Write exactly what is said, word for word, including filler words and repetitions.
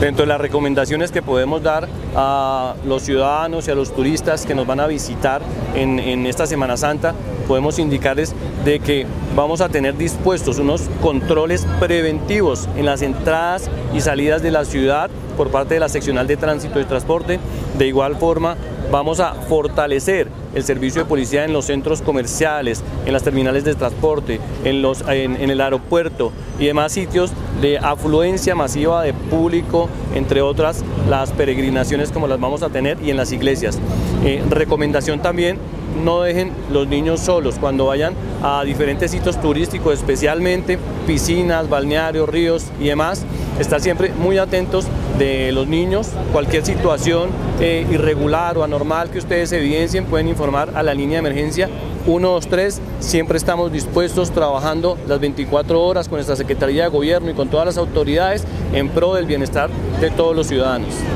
Dentro de las recomendaciones que podemos dar a los ciudadanos y a los turistas que nos van a visitar en, en esta Semana Santa, podemos indicarles de que vamos a tener dispuestos unos controles preventivos en las entradas y salidas de la ciudad por parte de la seccional de tránsito y transporte. De igual forma, vamos a fortalecer el servicio de policía en los centros comerciales, en las terminales de transporte, en, los, en, en el aeropuerto y demás sitios de afluencia masiva de público, entre otras las peregrinaciones como las vamos a tener, y en las iglesias. Eh, recomendación también: no dejen los niños solos cuando vayan a diferentes sitios turísticos, especialmente piscinas, balnearios, ríos y demás. Estar siempre muy atentos de los niños. Cualquier situación eh, irregular o anormal que ustedes evidencien, pueden informar a la línea de emergencia uno dos tres. Siempre estamos dispuestos, trabajando las veinticuatro horas con nuestra Secretaría de Gobierno y con todas las autoridades en pro del bienestar de todos los ciudadanos.